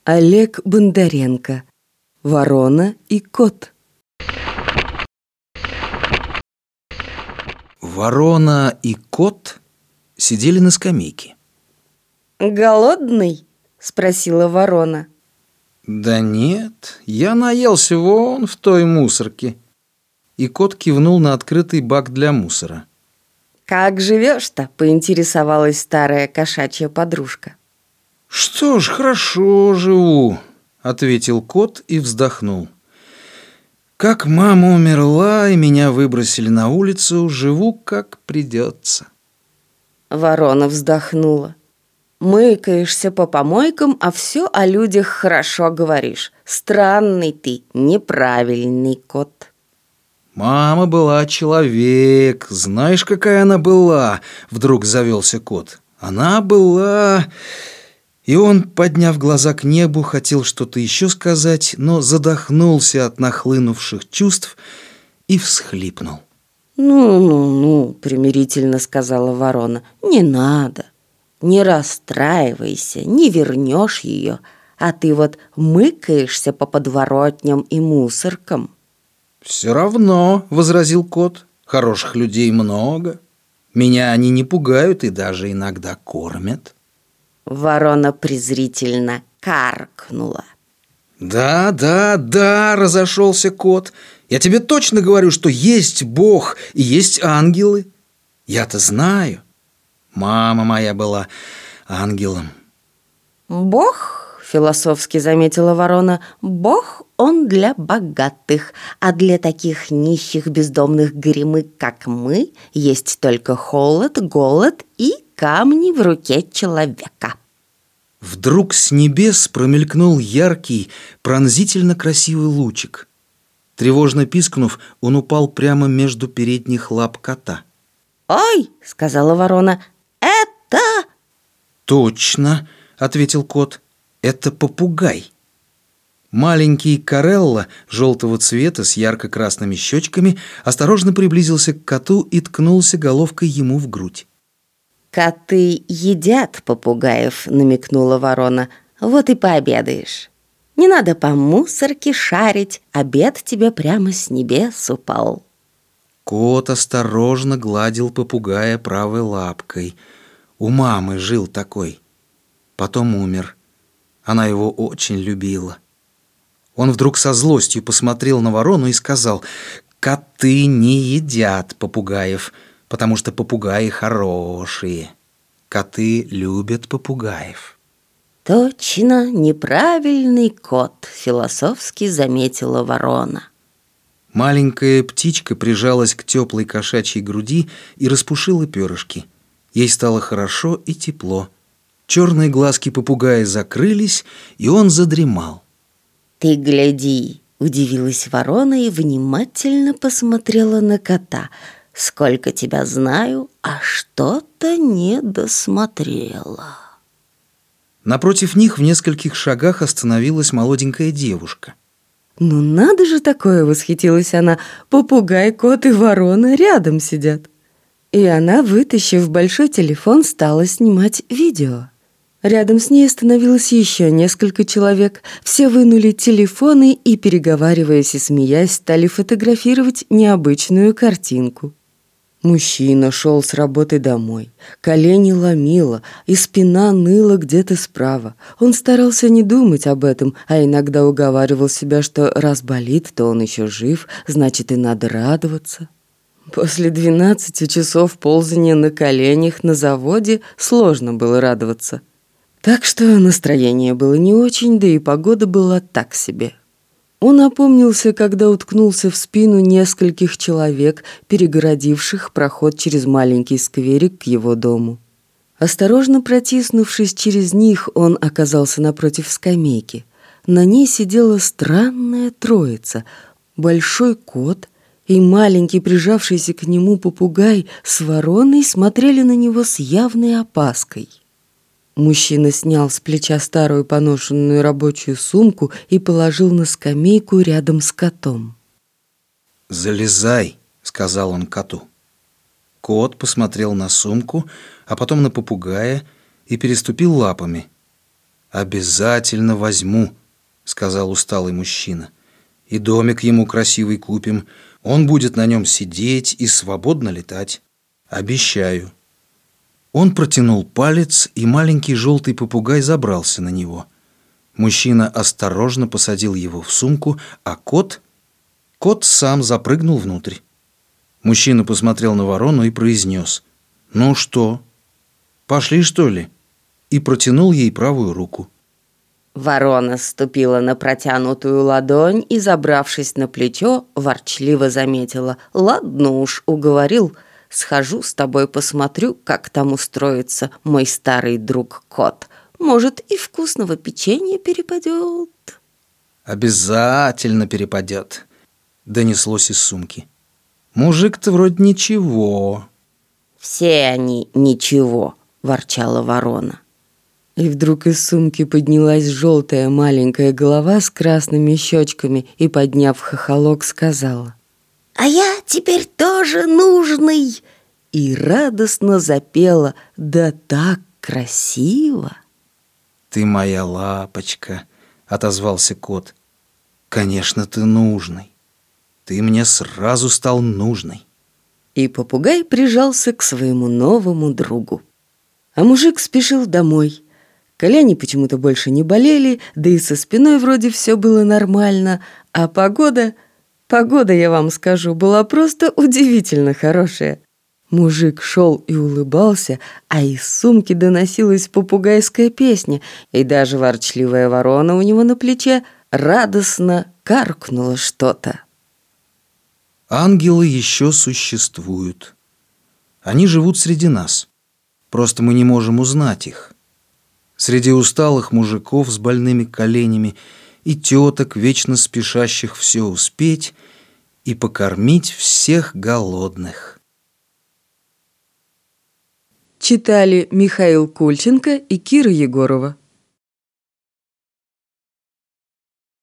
Олег Бондаренко. Ворона и кот. Ворона и кот сидели на скамейке. «Голодный?» — спросила ворона. «Да нет, я наелся вон в той мусорке». И кот кивнул на открытый бак для мусора. «Как живешь-то?» — поинтересовалась старая кошачья подружка. «Что ж, хорошо живу», — ответил кот и вздохнул. «Как мама умерла и меня выбросили на улицу, живу как придется». Ворона вздохнула. «Мыкаешься по помойкам, а все о людях хорошо говоришь. Странный ты, неправильный кот». «Мама была человек, знаешь, какая она была?» Вдруг завелся кот. «Она была...» И он, подняв глаза к небу, хотел что-то еще сказать, но задохнулся от нахлынувших чувств и всхлипнул. «Ну», — примирительно сказала ворона, — «не надо. Не расстраивайся, не вернешь ее, а ты вот мыкаешься по подворотням и мусоркам». «Все равно», — возразил кот, — «хороших людей много. Меня они не пугают и даже иногда кормят». Ворона презрительно каркнула. «Да, разошелся кот. Я тебе точно говорю, что есть Бог и есть ангелы. Я-то знаю. Мама моя была ангелом». «Бог», — философски заметила ворона, — «Бог он для богатых, а для таких нищих бездомных горемык, как мы, есть только холод, голод и камни в руке человека». Вдруг с небес промелькнул яркий, пронзительно красивый лучик. Тревожно пискнув, он упал прямо между передних лап кота. «Ой!» — сказала ворона. «Это...» «Точно!» — ответил кот. «Это попугай». Маленький Карелла желтого цвета с ярко-красными щечками осторожно приблизился к коту и ткнулся головкой ему в грудь. «Коты едят попугаев», — намекнула ворона. «Вот и пообедаешь. Не надо по мусорке шарить, обед тебе прямо с небес упал». Кот осторожно гладил попугая правой лапкой. У мамы жил такой. Потом умер. Она его очень любила. Он вдруг со злостью посмотрел на ворону и сказал: «Коты не едят попугаев, потому что попугаи хорошие. Коты любят попугаев». «Точно неправильный кот», — философски заметила ворона. Маленькая птичка прижалась к теплой кошачьей груди и распушила перышки. Ей стало хорошо и тепло. Черные глазки попугая закрылись, и он задремал. «Ты гляди», — удивилась ворона и внимательно посмотрела на кота. «Сколько тебя знаю, а что-то не досмотрела». Напротив них в нескольких шагах остановилась молоденькая девушка. «Ну надо же такое!» — восхитилась она. «Попугай, кот и ворона рядом сидят». И она, вытащив большой телефон, стала снимать видео. Рядом с ней остановилось еще несколько человек. Все вынули телефоны и, переговариваясь и смеясь, стали фотографировать необычную картинку. Мужчина шел с работы домой. Колени ломило, и спина ныла где-то справа. Он старался не думать об этом, а иногда уговаривал себя, что раз болит, то он еще жив, значит, и надо радоваться. После 12 часов ползания на коленях на заводе сложно было радоваться. Так что настроение было не очень, да и погода была так себе. Он опомнился, когда уткнулся в спину нескольких человек, перегородивших проход через маленький скверик к его дому. Осторожно протиснувшись через них, он оказался напротив скамейки. На ней сидела странная троица: большой кот и маленький прижавшийся к нему попугай с вороной смотрели на него с явной опаской. Мужчина снял с плеча старую поношенную рабочую сумку и положил на скамейку рядом с котом. «Залезай», — сказал он коту. Кот посмотрел на сумку, а потом на попугая и переступил лапами. «Обязательно возьму», — сказал усталый мужчина. «И домик ему красивый купим. Он будет на нем сидеть и свободно летать. Обещаю». Он протянул палец, и маленький желтый попугай забрался на него. Мужчина осторожно посадил его в сумку, а кот сам запрыгнул внутрь. Мужчина посмотрел на ворону и произнес: «Ну что, пошли, что ли?» и протянул ей правую руку. Ворона ступила на протянутую ладонь и, забравшись на плечо, ворчливо заметила: «Ладно уж, уговорил. Схожу с тобой посмотрю, как там устроится мой старый друг кот. Может, и вкусного печенья перепадет». «Обязательно перепадет», — донеслось из сумки. «Мужик-то вроде ничего». «Все они ничего», — ворчала ворона. И вдруг из сумки поднялась желтая маленькая голова с красными щечками и, подняв хохолок, сказала: «А я теперь тоже нужный!» И радостно запела, да так красиво. «Ты моя лапочка», — отозвался кот. «Конечно, ты нужный. Ты мне сразу стал нужный». И попугай прижался к своему новому другу. А мужик спешил домой. Колени почему-то больше не болели, да и со спиной вроде все было нормально, а погода, я вам скажу, была просто удивительно хорошая. Мужик шел и улыбался, а из сумки доносилась попугайская песня, и даже ворчливая ворона у него на плече радостно каркнула что-то. Ангелы еще существуют. Они живут среди нас. Просто мы не можем узнать их. Среди усталых мужиков с больными коленями и теток, вечно спешащих все успеть и покормить всех голодных. Читали Михаил Кульченко и Кира Егорова.